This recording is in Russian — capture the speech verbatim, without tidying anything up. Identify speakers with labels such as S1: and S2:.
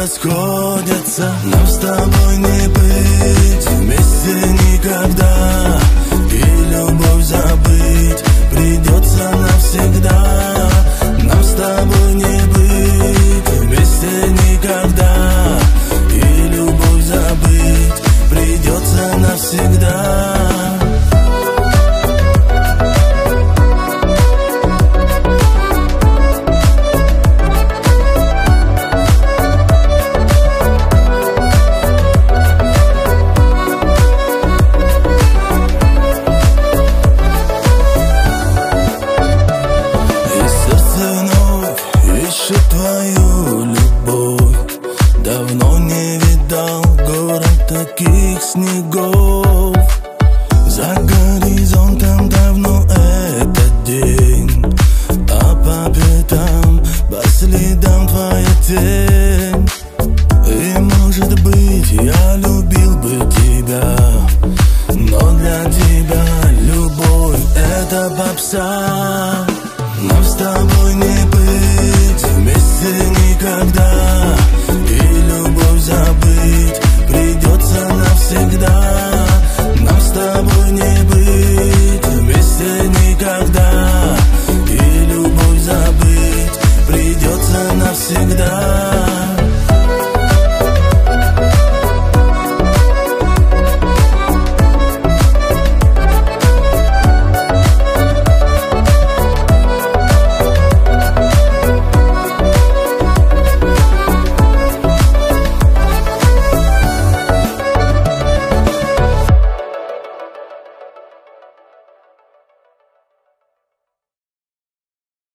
S1: расходятся. Нам с тобой не быть вместе никогда, и любовь забыть придется навсегда. Нам с тобой не быть вместе никогда, и любовь забыть придется навсегда. Ищет твою любовь, давно не видал город таких снегов. За горизонтом давно этот день, а по пятам, по следам твоя тень. И может быть я любил бы тебя, но для тебя любовь это попса. Нам с тобой не быть вместе никогда,